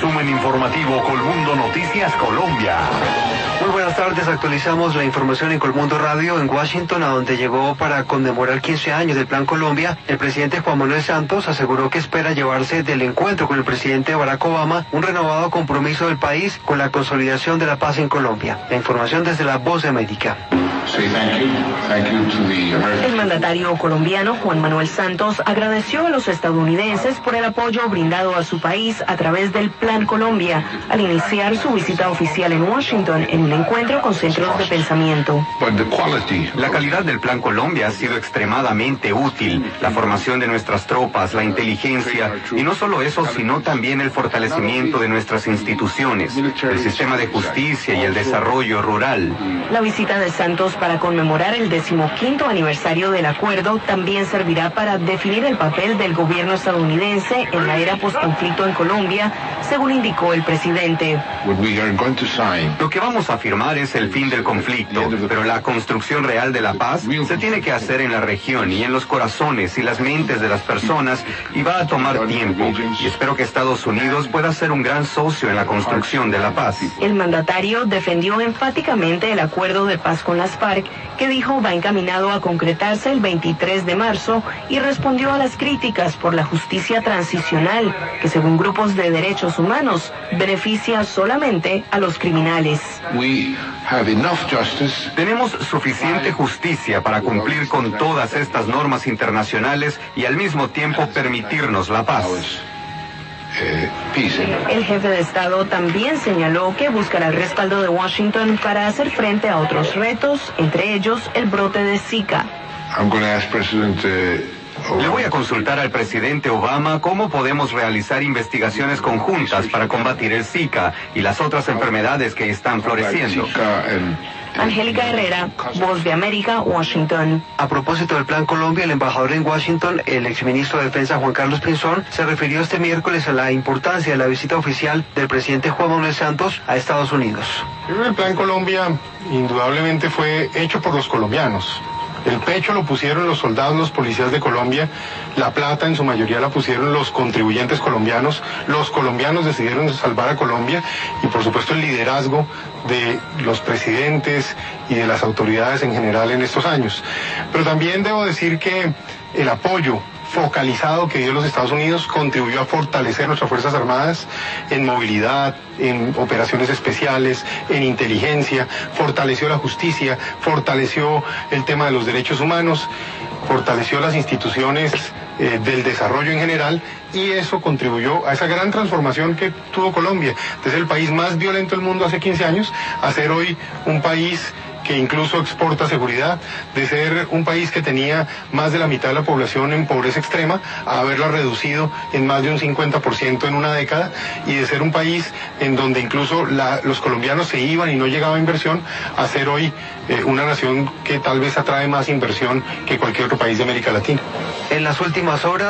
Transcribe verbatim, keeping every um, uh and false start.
resumen informativo Colmundo Noticias Colombia. Muy buenas tardes, actualizamos la información en Colmundo Radio en Washington, a donde llegó para conmemorar quince años del Plan Colombia. El presidente Juan Manuel Santos aseguró que espera llevarse del encuentro con el presidente Barack Obama un renovado compromiso del país con la consolidación de la paz en Colombia. La información desde La Voz de América. El mandatario colombiano Juan Manuel Santos agradeció a los estadounidenses por el apoyo brindado a su país a través del Plan Colombia al iniciar su visita oficial en Washington en un encuentro con centros de pensamiento. La calidad del Plan Colombia ha sido extremadamente útil. La formación de nuestras tropas, la inteligencia y no solo eso, sino también el fortalecimiento de nuestras instituciones, el sistema de justicia y el desarrollo rural. La visita de Santos para conmemorar el decimoquinto aniversario del acuerdo también servirá para definir el papel del gobierno estadounidense en la era postconflicto en Colombia, según indicó el presidente. Lo que vamos a firmar es el fin del conflicto, pero la construcción real de la paz se tiene que hacer en la región y en los corazones y las mentes de las personas, y va a tomar tiempo, y espero que Estados Unidos pueda ser un gran socio en la construcción de la paz. El mandatario defendió enfáticamente el acuerdo de paz con las FARC, que dijo va encaminado a concretarse el veintitrés de marzo, y respondió a las críticas por la justicia transicional, que según grupos de derechos humanos beneficia solamente a los criminales. Tenemos suficiente justicia para cumplir con todas estas normas internacionales y al mismo tiempo permitirnos la paz. El jefe de Estado también señaló que buscará el respaldo de Washington para hacer frente a otros retos, entre ellos el brote de Zika. Le voy a consultar al presidente Obama cómo podemos realizar investigaciones conjuntas para combatir el Zika y las otras enfermedades que están floreciendo. Angélica Herrera, Voz de América, Washington. A propósito del Plan Colombia, el embajador en Washington, el exministro de Defensa Juan Carlos Pinzón, se refirió este miércoles a la importancia de la visita oficial del presidente Juan Manuel Santos a Estados Unidos. El Plan Colombia indudablemente fue hecho por los colombianos. El pecho lo pusieron los soldados, los policías de Colombia, la plata en su mayoría la pusieron los contribuyentes colombianos, los colombianos decidieron salvar a Colombia, y por supuesto el liderazgo de los presidentes y de las autoridades en general en estos años. Pero también debo decir que el apoyo focalizado que dio los Estados Unidos contribuyó a fortalecer nuestras Fuerzas Armadas en movilidad, en operaciones especiales, en inteligencia, fortaleció la justicia, fortaleció el tema de los derechos humanos, fortaleció las instituciones eh, del desarrollo en general, y eso contribuyó a esa gran transformación que tuvo Colombia, desde el país más violento del mundo hace quince años a ser hoy un país que incluso exporta seguridad, de ser un país que tenía más de la mitad de la población en pobreza extrema, a haberla reducido en más de un cincuenta por ciento en una década, y de ser un país en donde incluso la, los colombianos se iban y no llegaba inversión, a ser hoy eh, una nación que tal vez atrae más inversión que cualquier otro país de América Latina. En las últimas horas